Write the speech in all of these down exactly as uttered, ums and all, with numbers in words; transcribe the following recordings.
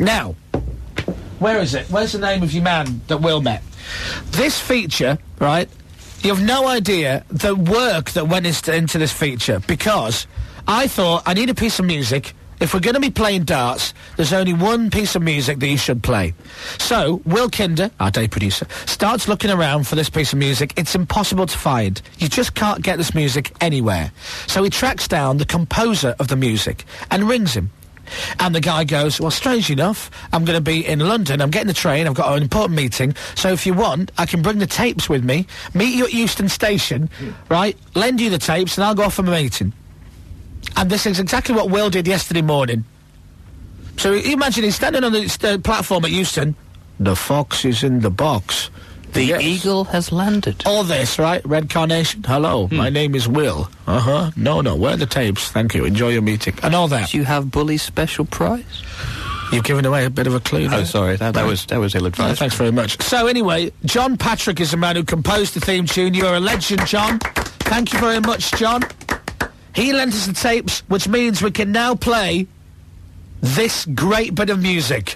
Now, where is it? Where's the name of your man that Will met? This feature, right, you have no idea the work that went into, into this feature, because I thought, I need a piece of music. If we're going to be playing darts, there's only one piece of music that you should play. So, Will Kinder, our day producer, starts looking around for this piece of music. It's impossible to find. You just can't get this music anywhere. So he tracks down the composer of the music and rings him. And the guy goes, well, strange enough, I'm going to be in London, I'm getting the train, I've got an important meeting, so if you want, I can bring the tapes with me, meet you at Euston Station, right, lend you the tapes, and I'll go off for my meeting. And this is exactly what Will did yesterday morning. So you imagine he's standing on the uh, platform at Euston. The fox is in the box. The yes. eagle has landed. All this, right? Red carnation. Hello, hmm. my name is Will. Uh-huh. No, no, where are the tapes? Thank you. Enjoy your meeting. And all that. Do you have Bully's special prize? You've given away a bit of a clue there. Oh, sorry. That, that was that was ill-advised. No, thanks very much. So, anyway, John Patrick is the man who composed the theme tune. You're a legend, John. Thank you very much, John. He lent us the tapes, which means we can now play this great bit of music.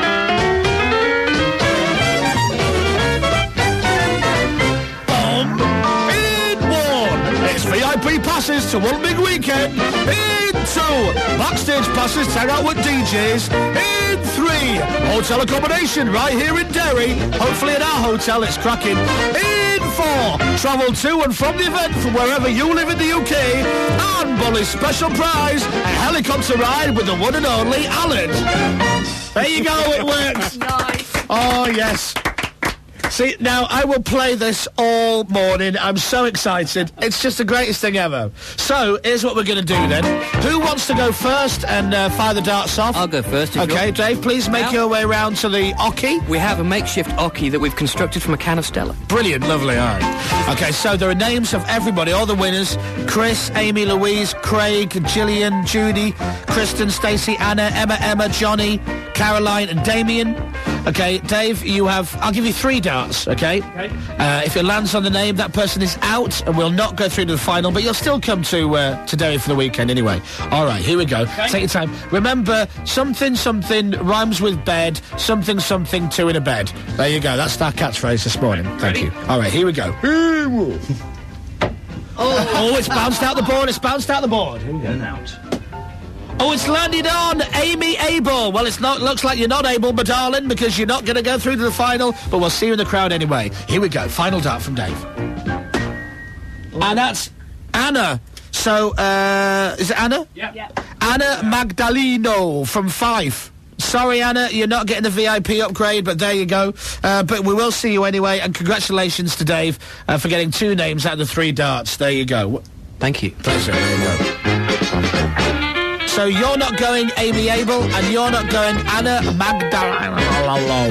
Um, in one, it's V I P passes to one big weekend. In two, backstage passes to hang out with D Js. In three, hotel accommodation right here in Derry. Hopefully at our hotel, it's cracking. In four, travel to and from the event from wherever you live in the U K. And Bully's special prize, a helicopter ride with the one and only Alan. There you go, it works. Nice. Oh, yes. See, now, I will play this all morning. I'm so excited. It's just the greatest thing ever. So, here's what we're going to do, then. Who wants to go first and uh, fire the darts off? I'll go first, if Okay, you're... Dave, please make now, your way round to the Oki. We have a makeshift Oki that we've constructed from a can of Stella. Brilliant, lovely, all right. Okay, so there are names of everybody, all the winners. Chris, Amy, Louise, Craig, Gillian, Judy, Kristen, Stacey, Anna, Emma, Emma, Johnny, Caroline and Damien. Okay, Dave, you have... I'll give you three darts, okay? Okay. Uh, if it lands on the name, that person is out and will not go through to the final, but you'll still come to uh, to Derry for the weekend anyway. All right, here we go. Okay. Take your time. Remember, something, something rhymes with bed, something, something, two in a bed. There you go. That's our catchphrase this morning. Thank Ready? you. All right, here we go. oh. oh, it's bounced out the board. It's bounced out the board. Here we go. Out. Oh, it's landed on Amy Abel. Well, it's not. Looks like you're not able, my darling, because you're not going to go through to the final. But we'll see you in the crowd anyway. Here we go. Final dart from Dave. And that's Anna. So, uh, is it Anna? Yeah. yeah. Anna Magdaleno from Fife. Sorry, Anna, you're not getting the V I P upgrade, but there you go. Uh, but we will see you anyway, and congratulations to Dave uh, for getting two names out of the three darts. There you go. Thank you. Pleasure. There you go. So you're not going Amy Abel, and you're not going Anna Magdaleno.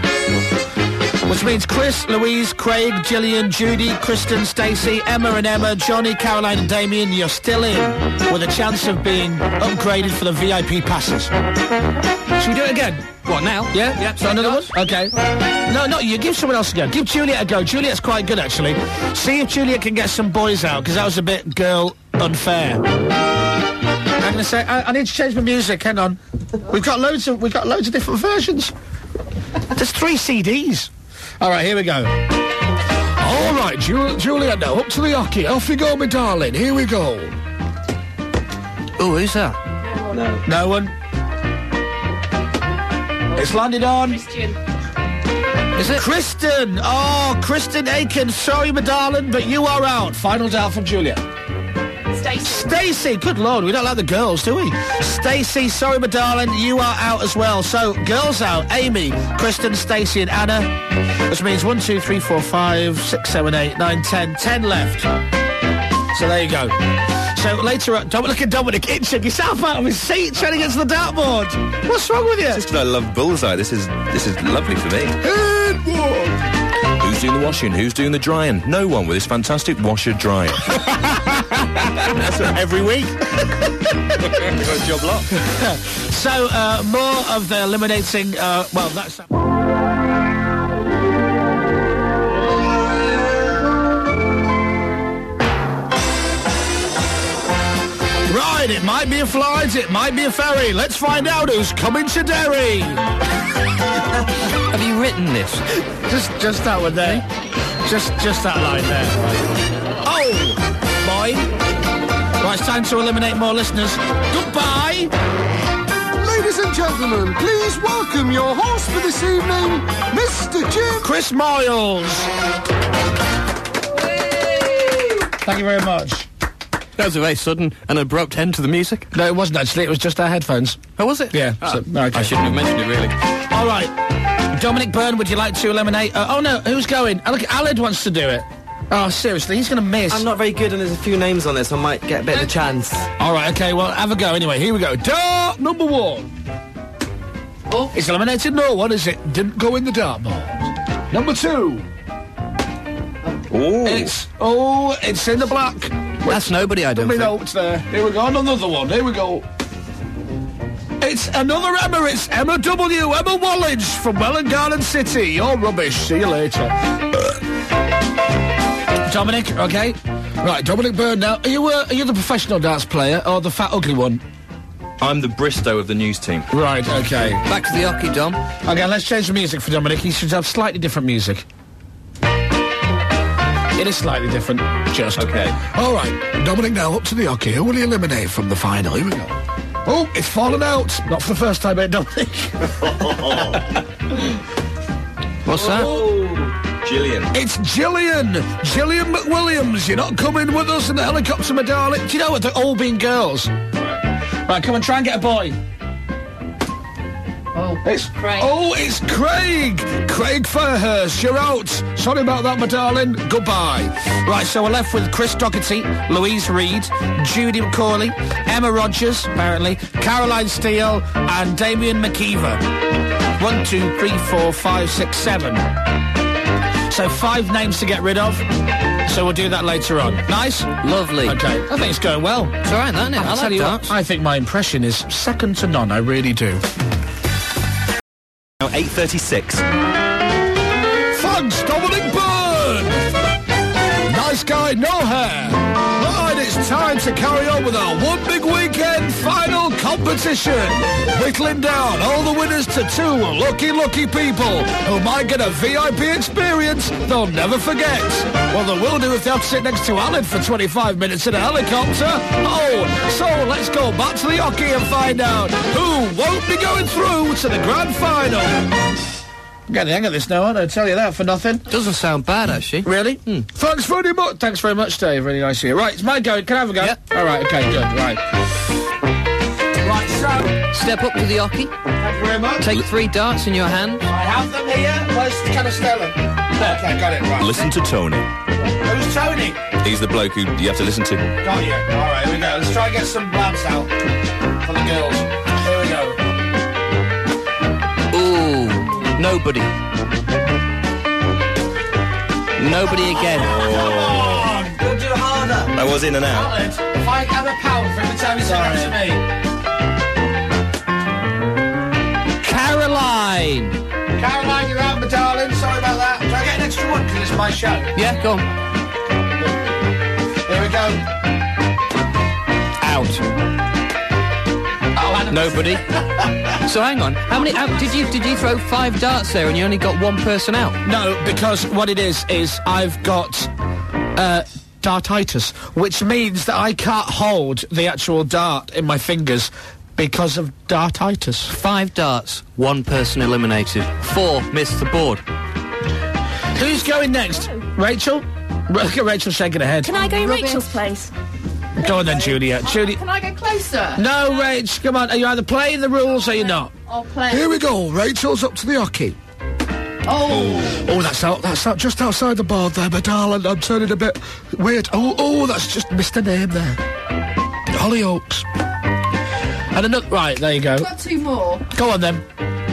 Which means Chris, Louise, Craig, Gillian, Judy, Kristen, Stacey, Emma and Emma, Johnny, Caroline and Damien, you're still in with a chance of being upgraded for the V I P passes. Should we do it again? What, now? Yeah? Yeah. So another one? Okay. No, no, you give someone else a go. Give Juliet a go. Juliet's quite good, actually. See if Juliet can get some boys out, because that was a bit girl unfair. I'm going to say, I, I need to change my music, hang on. We've got loads of, we've got loads of different versions. There's three C Ds. All right, here we go. All right, Ju Juliet, now, up to the hockey. Off you go, my darling. Here we go. Oh, who's that? No. No one. It's landed on. Christian. Is it? Kristen. Oh, Kristen Aiken. Sorry, my darling, but you are out. Final dart from Juliet. Stacey. Stacey. Good Lord, we don't like the girls, do we? Stacey, sorry, my darling, you are out as well. So, girls out. Amy, Kristen, Stacey and Anna. Which means one, two, three, four, five, six, seven, eight, nine, ten. Ten left. So there you go. So later on, don't look at Dominic itching yourself out of his seat trying to get to the dartboard. What's wrong with you? Just because I love Bullseye. This is this is lovely for me. Who's doing the washing? Who's doing the drying? No one with this fantastic washer dryer. That's every week. We've got a job lot. So uh, more of the eliminating. Uh, well, that's. Right, it might be a flight, it might be a ferry. Let's find out who's coming to Derry. Have you written this? Just, just that one there. Just, just that line there. Oh, boy. Right, it's time to eliminate more listeners. Goodbye. Ladies and gentlemen, please welcome your host for this evening, Mister Jim. Chris Miles. Thank you very much. That was a very sudden and abrupt end to the music. No, it wasn't actually. It was just our headphones. Oh, was it? Yeah. Ah. So, okay. I shouldn't have mentioned it, really. All right. Dominic Byrne, would you like to eliminate... Uh, oh, no, who's going? Oh, look, Aled wants to do it. Oh, seriously, he's going to miss. I'm not very good and there's a few names on this, so I might get a bit of a chance. All right, OK, well, have a go anyway. Here we go. Dart number one. Oh. It's eliminated no one, is it? Didn't go in the dartboard. Number two. Oh. It's... Oh, it's in the black. That's nobody, I don't Let me think. know it's there. Here we go, another one. Here we go. It's another Emma. It's Emma W. Emma Wallage from Welland Garden City. You're rubbish. See you later. Dominic, okay. Right, Dominic Byrne now. Are you, uh, are you the professional darts player or the fat ugly one? I'm the Bristow of the news team. Right, okay. Back to the hockey, Dom. Okay, let's change the music for Dominic. He should have slightly different music. It is slightly different, just. Okay. All right, Dominic now up to the hockey. Who will he eliminate from the final? Here we go. Oh, it's fallen out. Not for the first time, eh, Dominic? What's that? Oh, Gillian. It's Gillian. Gillian McWilliams. You're not coming with us in the helicopter, my darling. Do you know what? They're all being girls. Right, come on, try and get a boy. Oh, It's Craig. Oh, it's Craig. Craig Fairhurst, you're out. Sorry about that, my darling. Goodbye. Right, so we're left with Chris Doherty, Louise Reed, Judy McCauley, Emma Rogers, apparently, Caroline Steele, and Damien McKeever. One, two, three, four, five, six, seven. So five names to get rid of. So we'll do that later on. Nice? Lovely. Okay, I think it's going well. It's all right, isn't it? I, I'll like tell you what, darts. I think my impression is second to none. I really do. Now eight thirty-six. Thanks, Dominic Byrne! Nice guy, no hair. Right, it's time to carry on with our one big weekend final competition. Whittling down all the winners to two lucky, lucky people who might get a V I P experience they'll never forget. Well, they will do if they have to sit next to Aled for twenty-five minutes in a helicopter. Oh, so let's go back to the hockey and find out who won't be going through to the grand final. I'm getting the hang of this now, aren't I? I tell you that for nothing. Doesn't sound bad, actually. Really? Hmm. Thanks very much. Thanks very much, Dave. Really nice of you. Right, it's my go. Can I have a go? Yeah. All right, okay, good. Right. Right, so, Step up to the hockey. thank you very much. Take three darts in your hand. I have them here. Where's Canastella? Okay, got it, right. Listen to Tony. Who's Tony? He's the bloke who you have to listen to. Got you. All right, here we go. Let's try and get some lads out for the girls. Here we go. Ooh, nobody. Nobody again. Come on! You'll do harder. I was in and out. Aled, if I have a pound for every time you say that to me. Caroline. Caroline, you're out, my darling. Sorry about that. Can I get an extra one? Because it's my show. Yeah, go on. Here we go. Out. Oh, Anna. Nobody. So hang on. How many? How, did you did you throw five darts there and you only got one person out? No, because what it is, is I've got uh, dartitis, which means that I can't hold the actual dart in my fingers because of dartitis. Five darts, one person eliminated. Four missed the board. Who's going next? Rachel? Look at Rachel shaking her head. Can I go in Rachel's place? Go on then, Julia. Julia. Can I go closer? No, Rach, come on. Are you either playing the rules or you're not? I'll play. Here we go. Rachel's up to the hockey. Oh. Oh, that's out. That's out just outside the board there, my darling. I'm turning a bit weird. Oh, oh, that's just missed a name there. Hollyoaks. And another. Right, there you go. Got two more. Go on then.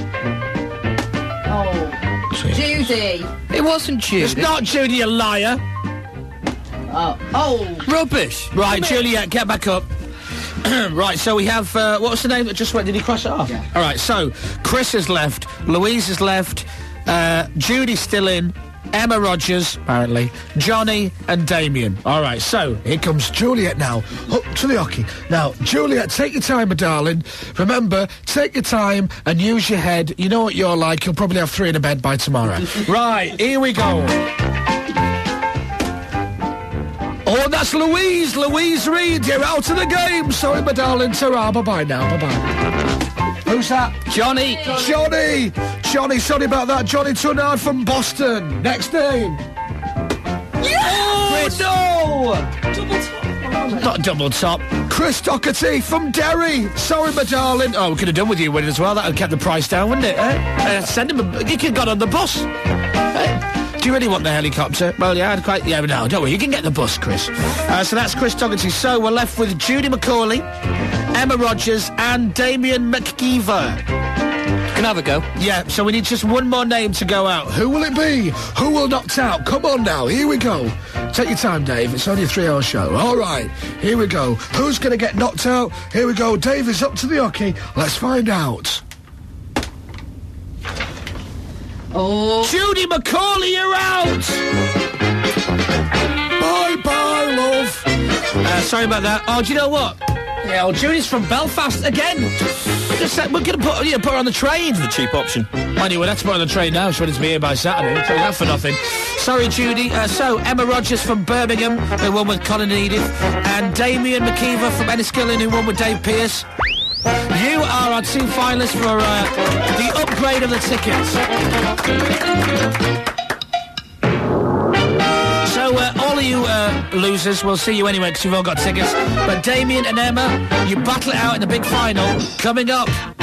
Oh. Judy. It wasn't Judy. It's not Judy, you liar. Oh. Oh. Rubbish. Right, Juliet, get back up. Right, so we have, uh, what was the name that just went? Did he cross it off? Yeah. All right, so Chris is left, Louise is left, uh, Judy's still in, Emma Rogers, apparently, Johnny and Damien. All right, so here comes Juliet now, up to the hockey. Now, Juliet, take your time, my darling. Remember, take your time and use your head. You know what you're like. You'll probably have three in a bed by tomorrow. Right, here we go. Oh, that's Louise, Louise Reed. You're out of the game. Sorry, my darling. Ta-ra, bye-bye now, bye-bye. Who's that? Johnny. Johnny! Johnny, sorry about that. Johnny Tunnard from Boston. Next name. Yeah! No! Double top. Not double top. Chris Doherty from Derry. Sorry, my darling. Oh, we could have done with you winning as well. That would have kept the price down, wouldn't it? Eh? Uh, send him a... He could have got on the bus. Eh? Do you really want the helicopter? Well, yeah, I'd quite... Yeah, but no, don't worry. You can get the bus, Chris. Uh, so that's Chris Doherty. So we're left with Judy McCauley, Emma Rogers and Damien McKeever. Can I have a go? Yeah, so we need just one more name to go out. Who will it be? Who will knocked out? Come on now, here we go. Take your time, Dave. It's only a three-hour show. All right, here we go. Who's going to get knocked out? Here we go. Dave is up to the hockey. Let's find out. Oh. Judy McCauley, you're out! Bye-bye, love. Uh, sorry about that. Oh, do you know what? Yeah, well, Judy's from Belfast again. Just, uh, we're going to put, you know, put her on the train. The cheap option. Anyway, that's put her on the train now. She wants to be here by Saturday. I'll tell you that for nothing. Sorry, Judy. Uh, so, Emma Rogers from Birmingham, who won with Colin and Edith, and Damien McKeever from Enniskillen, who won with Dave Pearce. You are our two finalists for uh, the upgrade of the tickets. So, uh, all of you uh, losers, we'll see you anyway because you've all got tickets. But Damien and Emma, you battle it out in the big final coming up.